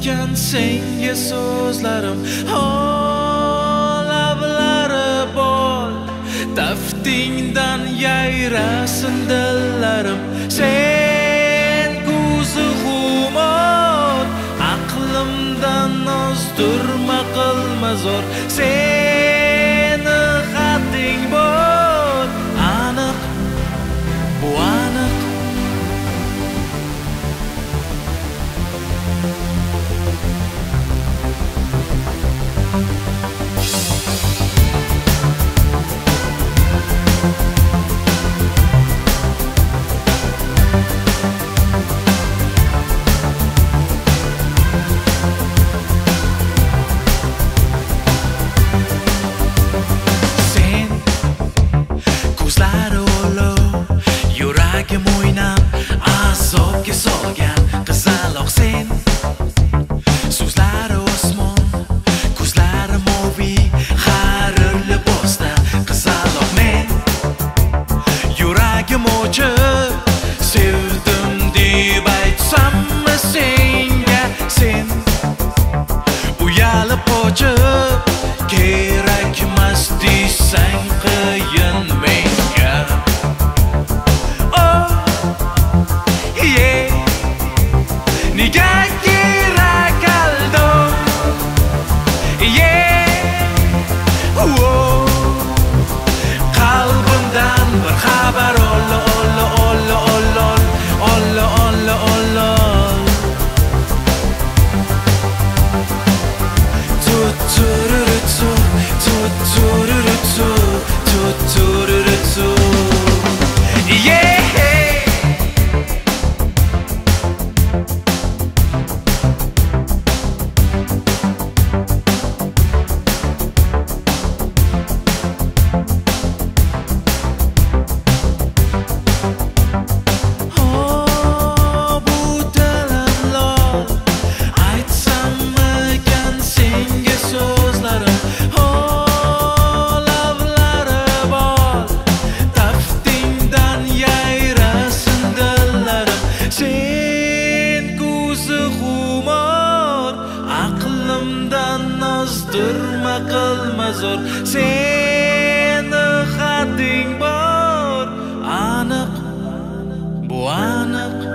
ekan senga so'zlarim, lablari bol, taftingdan yayrasin dillarim. Sen ko'zi xumor, aqlimdan ozdirma, qilma zo'r. Seni xating bor, aniq, bu aniq. Yuragim o'ynab azobga solgan qizaloq sen. So'zlari osmon, ko'zlari moviy, har libosda qizaloq men. Yuragim ochib sevdim deb aytsammi senga sen? Uyalib qochib kerakmas desang qiyin menga. Nega kerak aldov? Qalbimdan bir xabar olla. Aqlimdan ozdirma, qilma zo'r. Seni xating bor, aniq, bu aniq.